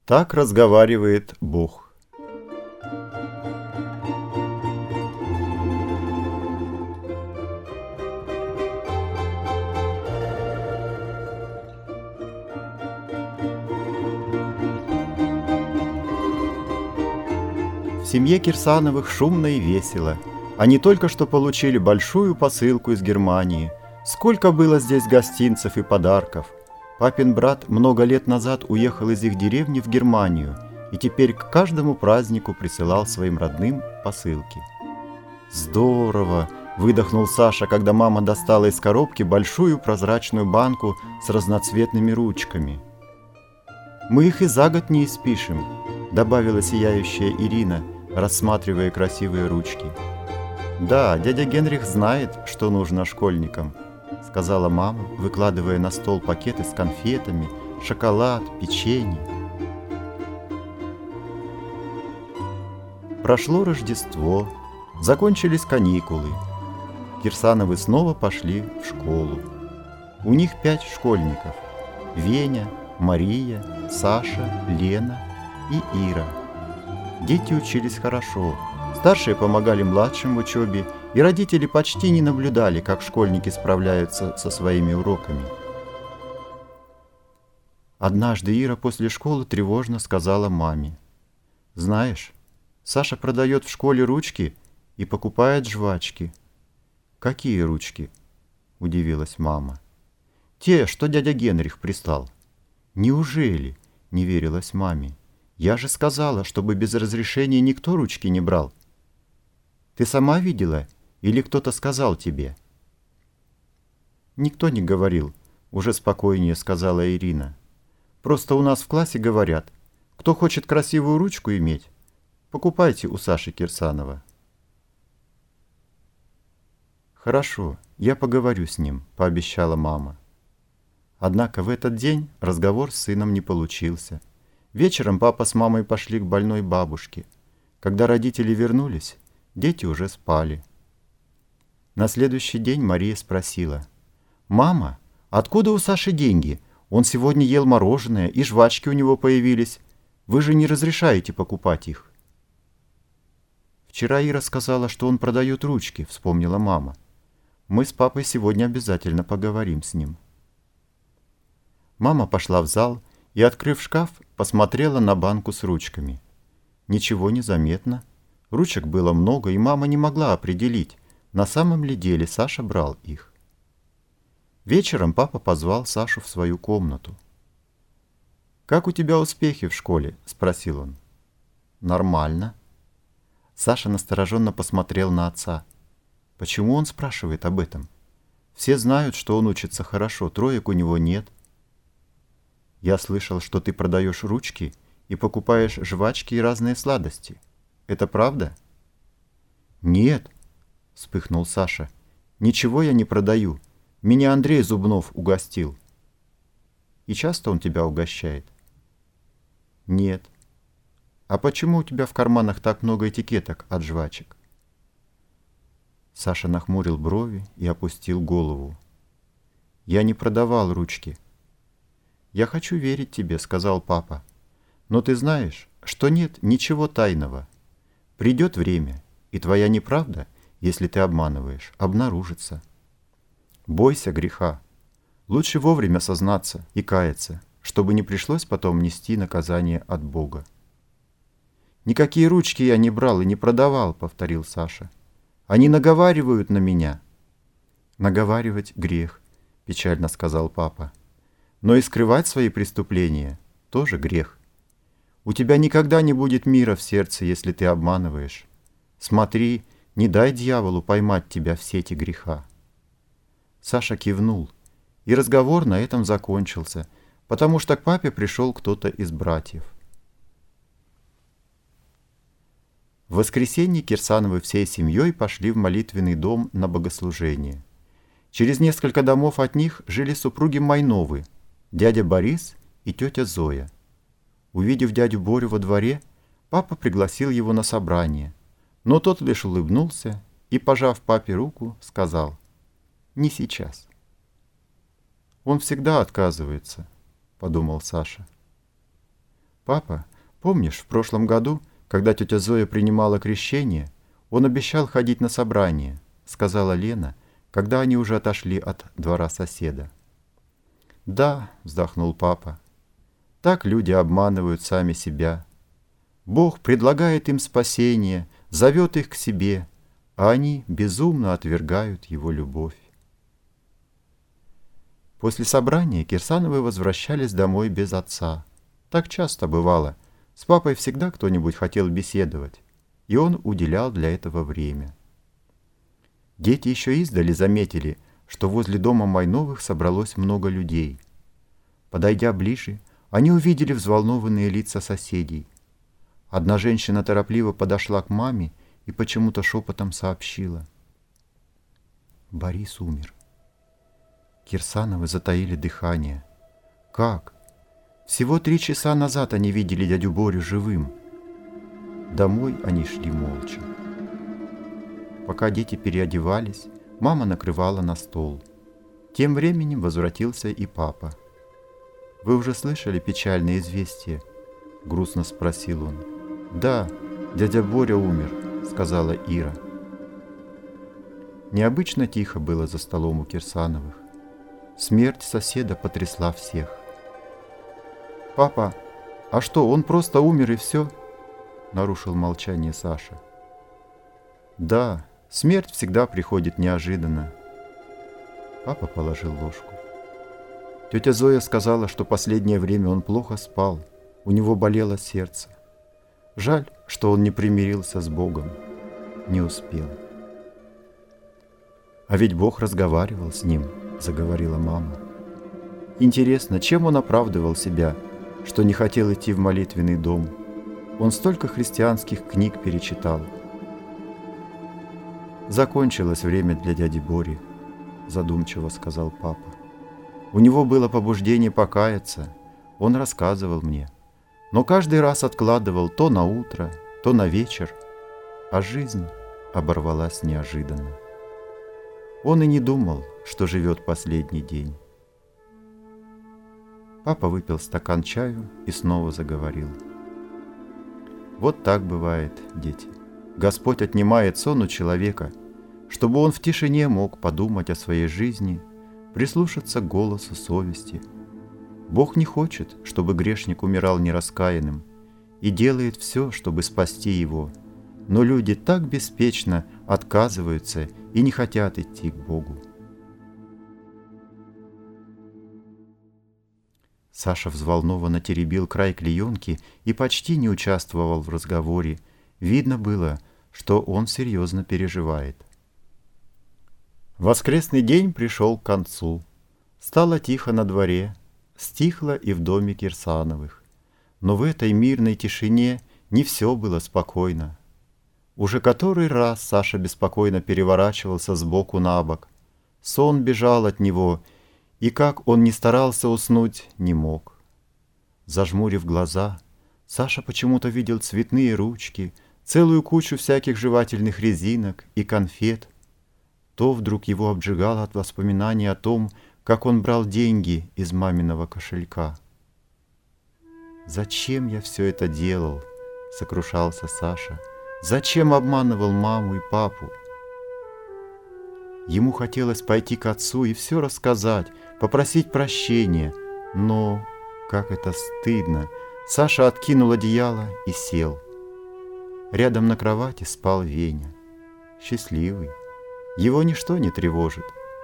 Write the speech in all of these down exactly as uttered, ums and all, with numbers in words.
Так разговаривает Бог. В семье Кирсановых шумно и весело. Они только что получили большую посылку из Германии. Сколько было здесь гостинцев и подарков! Папин брат много лет назад уехал из их деревни в Германию и теперь к каждому празднику присылал своим родным посылки. «Здорово!» – выдохнул Саша, когда мама достала из коробки большую прозрачную банку с разноцветными ручками. «Мы их и за год не испишем», – добавила сияющая Ирина, рассматривая красивые ручки. «Да, дядя Генрих знает, что нужно школьникам», — сказала мама, выкладывая на стол пакеты с конфетами, шоколад, печенье. Прошло Рождество, закончились каникулы. Кирсановы снова пошли в школу. У них пять школьников — Веня, Мария, Саша, Лена и Ира. Дети учились хорошо. Старшие помогали младшим в учебе, и родители почти не наблюдали, как школьники справляются со своими уроками. Однажды Ира после школы тревожно сказала маме: «Знаешь, Саша продает в школе ручки и покупает жвачки». «Какие ручки?» – удивилась мама. «Те, что дядя Генрих прислал». «Неужели?» – не верилась маме. «Я же сказала, чтобы без разрешения никто ручки не брал». «Ты сама видела или кто-то сказал тебе?» «Никто не говорил», — уже спокойнее сказала Ирина. «Просто у нас в классе говорят, кто хочет красивую ручку иметь, покупайте у Саши Кирсанова». «Хорошо, я поговорю с ним», — пообещала мама. Однако в этот день разговор с сыном не получился. Вечером папа с мамой пошли к больной бабушке. Когда родители вернулись, дети уже спали. На следующий день Мария спросила: «Мама, откуда у Саши деньги? Он сегодня ел мороженое, и жвачки у него появились. Вы же не разрешаете покупать их». «Вчера Ира сказала, что он продает ручки», — вспомнила мама. «Мы с папой сегодня обязательно поговорим с ним». Мама пошла в зал и, открыв шкаф, посмотрела на банку с ручками. Ничего не заметно. Ручек было много, и мама не могла определить, на самом ли деле Саша брал их. Вечером папа позвал Сашу в свою комнату. «Как у тебя успехи в школе?» – спросил он. «Нормально». Саша настороженно посмотрел на отца. Почему он спрашивает об этом? Все знают, что он учится хорошо, троек у него нет. «Я слышал, что ты продаешь ручки и покупаешь жвачки и разные сладости. Это правда?» «Нет», — вспыхнул Саша. «Ничего я не продаю. Меня Андрей Зубнов угостил». «И часто он тебя угощает?» «Нет». «А почему у тебя в карманах так много этикеток от жвачек?» Саша нахмурил брови и опустил голову. «Я не продавал ручки». «Я хочу верить тебе», — сказал папа. «Но ты знаешь, что нет ничего тайного. Придет время, и твоя неправда, если ты обманываешь, обнаружится. Бойся греха. Лучше вовремя сознаться и каяться, чтобы не пришлось потом нести наказание от Бога». «Никакие ручки я не брал и не продавал», — повторил Саша. «Они наговаривают на меня». «Наговаривать — грех», — печально сказал папа. «Но и скрывать свои преступления — тоже грех. У тебя никогда не будет мира в сердце, если ты обманываешь. Смотри, не дай дьяволу поймать тебя в сети греха». Саша кивнул, и разговор на этом закончился, потому что к папе пришел кто-то из братьев. В воскресенье Кирсановы всей семьей пошли в молитвенный дом на богослужение. Через несколько домов от них жили супруги Майновы, дядя Борис и тетя Зоя. Увидев дядю Борю во дворе, папа пригласил его на собрание, но тот лишь улыбнулся и, пожав папе руку, сказал: «Не сейчас». «Он всегда отказывается», — подумал Саша. «Папа, помнишь, в прошлом году, когда тетя Зоя принимала крещение, он обещал ходить на собрание», — сказала Лена, когда они уже отошли от двора соседа. «Да», — вздохнул папа, — «так люди обманывают сами себя. Бог предлагает им спасение, зовет их к себе, а они безумно отвергают его любовь». После собрания Кирсановы возвращались домой без отца. Так часто бывало. С папой всегда кто-нибудь хотел беседовать, и он уделял для этого время. Дети еще издали заметили, что возле дома Майновых собралось много людей. Подойдя ближе, они увидели взволнованные лица соседей. Одна женщина торопливо подошла к маме и почему-то шепотом сообщила: «Борис умер». Кирсановы затаили дыхание. Как? Всего три часа назад они видели дядю Борю живым. Домой они шли молча. Пока дети переодевались, мама накрывала на стол. Тем временем возвратился и папа. «Вы уже слышали печальное известие?» — грустно спросил он. «Да, дядя Боря умер», — сказала Ира. Необычно тихо было за столом у Кирсановых. Смерть соседа потрясла всех. «Папа, а что, он просто умер и все?» — нарушил молчание Саша. «Да, смерть всегда приходит неожиданно». Папа положил ложку. Тетя Зоя сказала, что последнее время он плохо спал, у него болело сердце. Жаль, что он не примирился с Богом, не успел. «А ведь Бог разговаривал с ним», — заговорила мама. «Интересно, чем он оправдывал себя, что не хотел идти в молитвенный дом? Он столько христианских книг перечитал». «Закончилось время для дяди Бори», — задумчиво сказал папа. «У него было побуждение покаяться, он рассказывал мне, но каждый раз откладывал то на утро, то на вечер, а жизнь оборвалась неожиданно. Он и не думал, что живет последний день». Папа выпил стакан чаю и снова заговорил. «Вот так бывает, дети. Господь отнимает сон у человека, чтобы он в тишине мог подумать о своей жизни, прислушаться к голосу совести. Бог не хочет, чтобы грешник умирал нераскаянным, и делает все, чтобы спасти его, но люди так беспечно отказываются и не хотят идти к Богу». Саша взволнованно теребил край клеенки и почти не участвовал в разговоре. Видно было, что он серьезно переживает. Воскресный день пришел к концу. Стало тихо на дворе, стихло и в доме Кирсановых. Но в этой мирной тишине не все было спокойно. Уже который раз Саша беспокойно переворачивался с боку на бок. Сон бежал от него, и как он ни старался уснуть, не мог. Зажмурив глаза, Саша почему-то видел цветные ручки, целую кучу всяких жевательных резинок и конфет. То вдруг его обжигало от воспоминаний о том, как он брал деньги из маминого кошелька. «Зачем я все это делал?» — сокрушался Саша. «Зачем обманывал маму и папу?» Ему хотелось пойти к отцу и все рассказать, попросить прощения, но, как это стыдно, Саша откинул одеяло и сел. Рядом на кровати спал Веня, счастливый, его ничто не тревожит.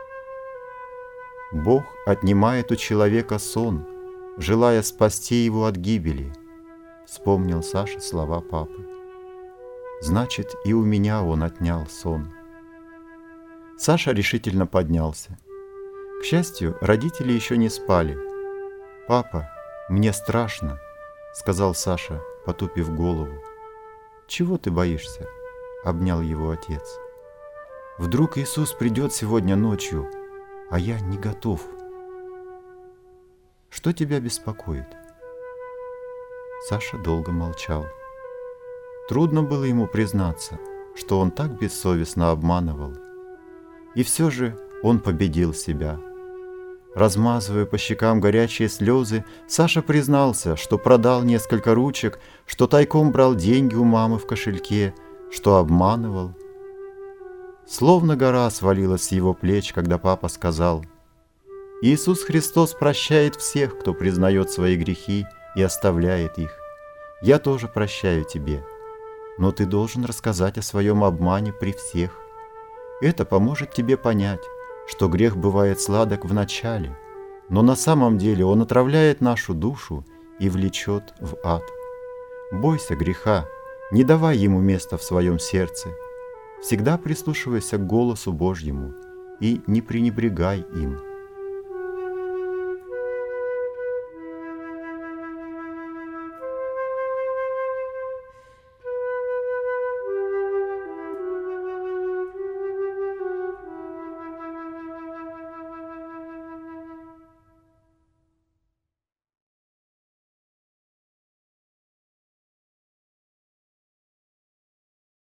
Бог отнимает у человека сон, желая спасти его от гибели, вспомнил Саша слова папы. Значит, и у меня он отнял сон. Саша решительно поднялся. К счастью, родители еще не спали. «Папа, мне страшно», — сказал Саша, потупив голову. «Чего ты боишься?» — обнял его отец. «Вдруг Иисус придет сегодня ночью, а я не готов». «Что тебя беспокоит?» Саша долго молчал. Трудно было ему признаться, что он так бессовестно обманывал. И все же он победил себя. Размазывая по щекам горячие слезы, Саша признался, что продал несколько ручек, что тайком брал деньги у мамы в кошельке, что обманывал. Словно гора свалилась с его плеч, когда папа сказал: «Иисус Христос прощает всех, кто признает свои грехи и оставляет их. Я тоже прощаю тебе, но ты должен рассказать о своем обмане при всех. Это поможет тебе понять, что грех бывает сладок в начале, но на самом деле он отравляет нашу душу и влечет в ад. Бойся греха, не давай ему места в своем сердце. Всегда прислушивайся к голосу Божьему и не пренебрегай им».